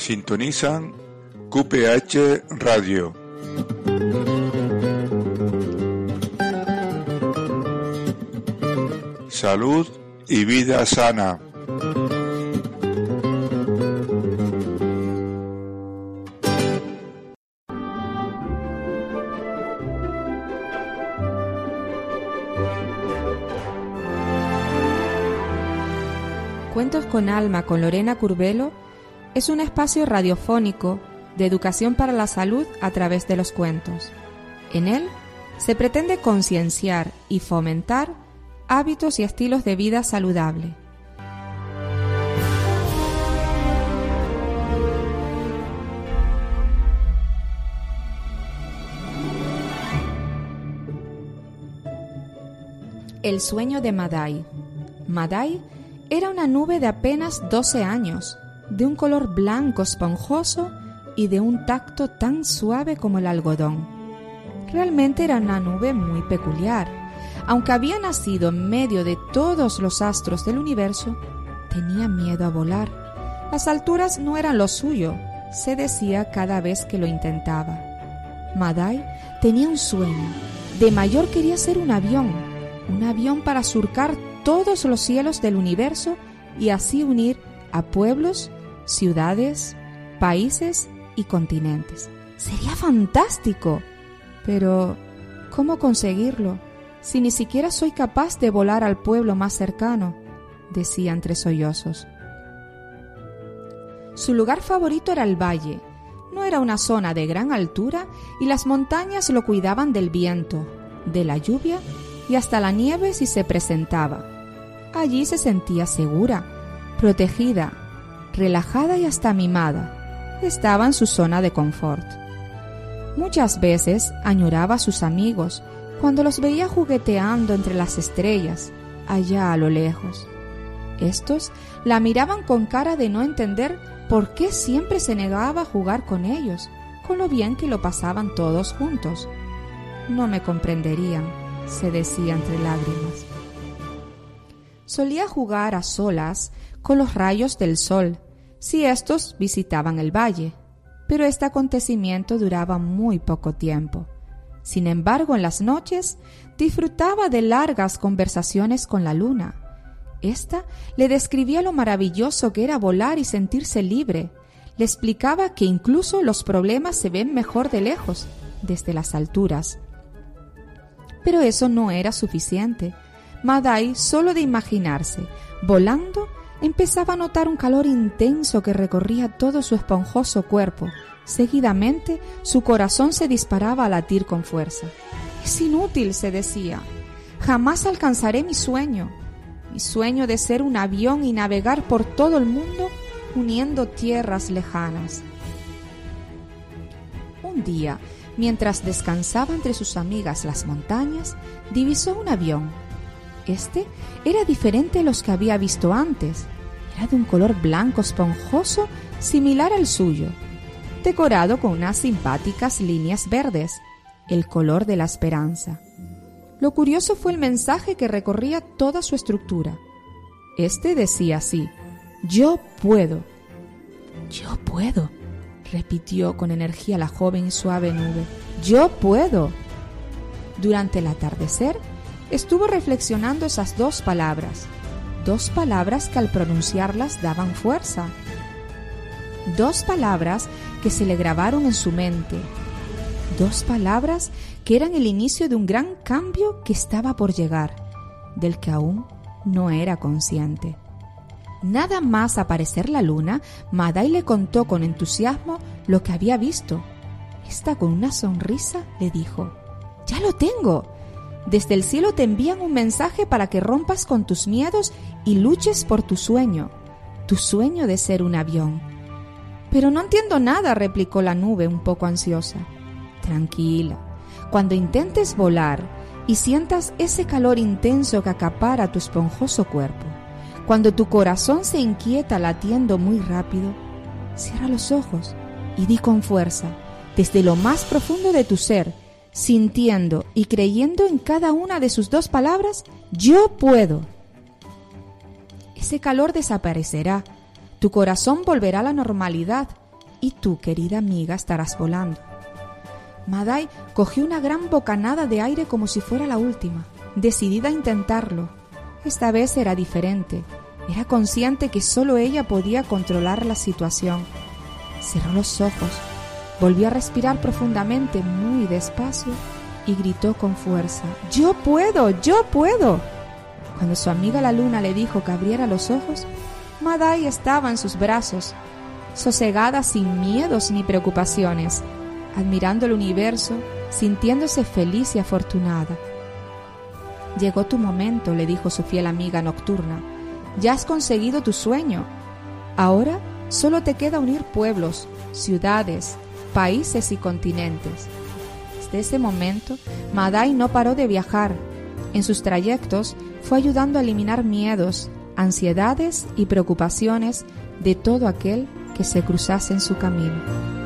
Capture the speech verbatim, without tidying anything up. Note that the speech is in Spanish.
Sintonizan Q P H Radio. Salud y vida sana. Cuentos con Alma con Lorena Curbelo es un espacio radiofónico de educación para la salud a través de los cuentos. En él se pretende concienciar y fomentar hábitos y estilos de vida saludable. El sueño de Madai. Madai era una nube de apenas doce años, de un color blanco esponjoso y de un tacto tan suave como el algodón. Realmente era una nube muy peculiar. Aunque había nacido en medio de todos los astros del universo, tenía miedo a volar. Las alturas no eran lo suyo, se decía cada vez que lo intentaba. Madai tenía un sueño. De mayor quería ser un avión, un avión para surcar todos los cielos del universo y así unir a pueblos, ciudades, países y continentes. Sería fantástico. Pero, ¿cómo conseguirlo si ni siquiera soy capaz de volar al pueblo más cercano?, decía entre sollozos. Su lugar favorito era el valle. No era una zona de gran altura y las montañas lo cuidaban del viento, de la lluvia y hasta la nieve si se presentaba. Allí se sentía segura, protegida, relajada y hasta mimada. Estaba en su zona de confort. Muchas veces añoraba a sus amigos cuando los veía jugueteando entre las estrellas, allá a lo lejos. Estos la miraban con cara de no entender por qué siempre se negaba a jugar con ellos, con lo bien que lo pasaban todos juntos. No me comprenderían, se decía entre lágrimas. Solía jugar a solas con los rayos del sol, si estos visitaban el valle, pero este acontecimiento duraba muy poco tiempo. Sin embargo, en las noches disfrutaba de largas conversaciones con la luna. Esta le describía lo maravilloso que era volar y sentirse libre. Le explicaba que incluso los problemas se ven mejor de lejos, desde las alturas. Pero eso no era suficiente. Madai, solo de imaginarse, volando, empezaba a notar un calor intenso que recorría todo su esponjoso cuerpo. Seguidamente, su corazón se disparaba a latir con fuerza. «Es inútil», se decía. «Jamás alcanzaré mi sueño, mi sueño de ser un avión y navegar por todo el mundo uniendo tierras lejanas». Un día, mientras descansaba entre sus amigas las montañas, divisó un avión. Este era diferente a los que había visto antes. Era de un color blanco esponjoso similar al suyo, decorado con unas simpáticas líneas verdes, el color de la esperanza. Lo curioso fue el mensaje que recorría toda su estructura. Este decía así: «Yo puedo». «Yo puedo», repitió con energía la joven y suave nube. «Yo puedo». Durante el atardecer estuvo reflexionando esas dos palabras, dos palabras que al pronunciarlas daban fuerza, dos palabras que se le grabaron en su mente, dos palabras que eran el inicio de un gran cambio que estaba por llegar, del que aún no era consciente. Nada más aparecer la luna, Madai le contó con entusiasmo lo que había visto. Esta, con una sonrisa, le dijo: «¡Ya lo tengo! Desde el cielo te envían un mensaje para que rompas con tus miedos y luches por tu sueño, tu sueño de ser un avión». «Pero no entiendo nada», replicó la nube un poco ansiosa. «Tranquila, cuando intentes volar y sientas ese calor intenso que acapara tu esponjoso cuerpo, cuando tu corazón se inquieta latiendo muy rápido, cierra los ojos y di con fuerza, desde lo más profundo de tu ser, sintiendo y creyendo en cada una de sus dos palabras: «Yo puedo». Ese calor desaparecerá, tu corazón volverá a la normalidad y tú, querida amiga, estarás volando. Madai cogió una gran bocanada de aire como si fuera la última, decidida a intentarlo. Esta vez era diferente. Era consciente que solo ella podía controlar la situación. Cerró los ojos, volvió a respirar profundamente, muy despacio, y gritó con fuerza: ¡Yo puedo! ¡Yo puedo! Cuando su amiga la luna le dijo que abriera los ojos, Madai estaba en sus brazos, sosegada, sin miedos ni preocupaciones, admirando el universo, sintiéndose feliz y afortunada. Llegó tu momento, le dijo su fiel amiga nocturna. Ya has conseguido tu sueño. Ahora solo te queda unir pueblos, ciudades, países y continentes. Desde ese momento, Madai no paró de viajar. En sus trayectos fue ayudando a eliminar miedos, ansiedades y preocupaciones de todo aquel que se cruzase en su camino.